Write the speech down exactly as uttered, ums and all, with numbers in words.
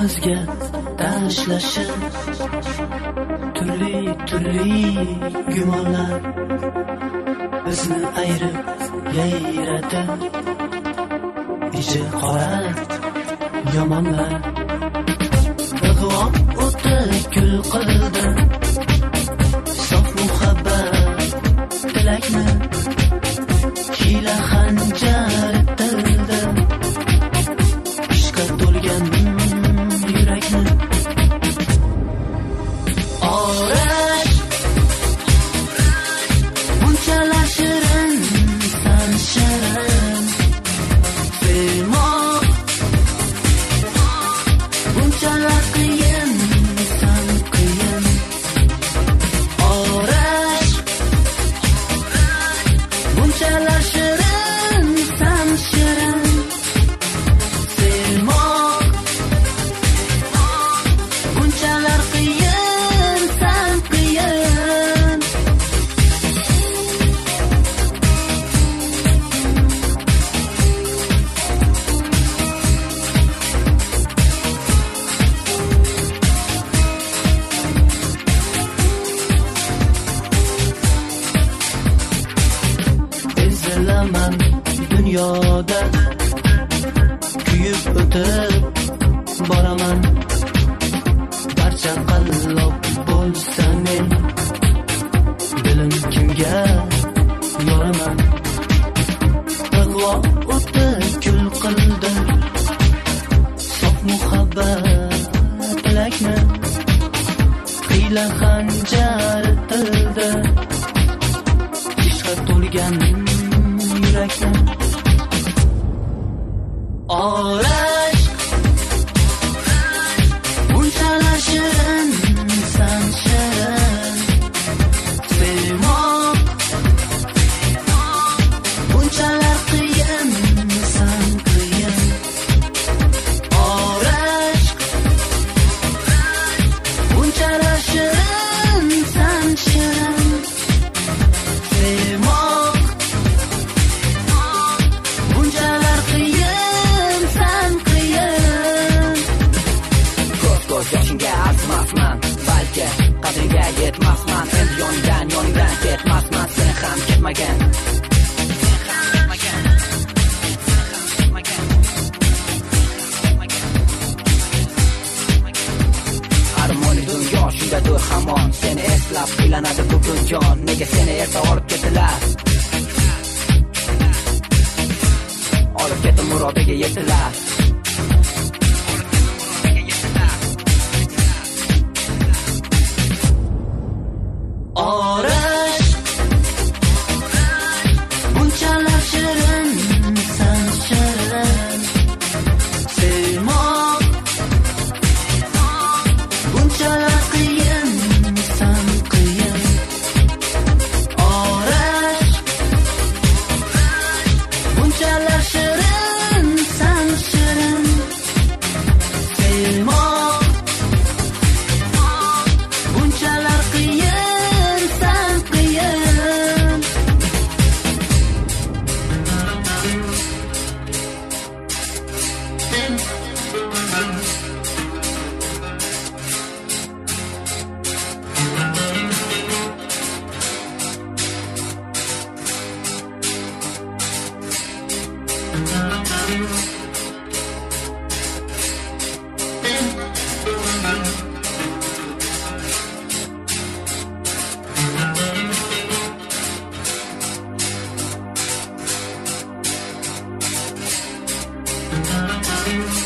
bizga tashlashib turli turli gumonlar bizni ayirib yayradi. Ichi qora yomonlar ig'vo o'ti kul qildi. Sof muhabbat tilakni hiyla xanjar tildi. Ishqa to'lgan yurakni orash bunchalar shirin san shirin sevmoq bunchalar qiyin san qiyin orash bunchalar shirin san shirin sevmoq bunchalar qiyin san qiyin. Ezilaman dunyoda kuyib o'tib boraman. Barcha qallob bo'lsa men dilim kimga yoraman. Ig'vo o'ti kul qildi. Sof muhabbat tilakni hiyla xanjar tildi. Ishqa to'lgan yurakni orash bunchalar shirin san shirin sevmoq bunchalar qiyin san qiyin orash bunchalar shirin san shirin sevmoq bunchalar qiyin san qiyin. Ko'z ko'z yoshingga arzimasman, balki qadriga yetmasman. Endi yoningdan yoningdan ketmasman. Sen ham ketmagan, sen ham ketmagan. Armoni dunyo shundadir hamon. Seni eslab qiynaladi bugun jon. Nega seni erta olib ketdilar? Olib ketib murodiga yetdilar. Orash bunchalar shirin san shirin sevmoq bunchalar qiyin san qiyin orash bunchalar shirin san shirin sevmoq bunchalar qiyin san qiyin. Thank you.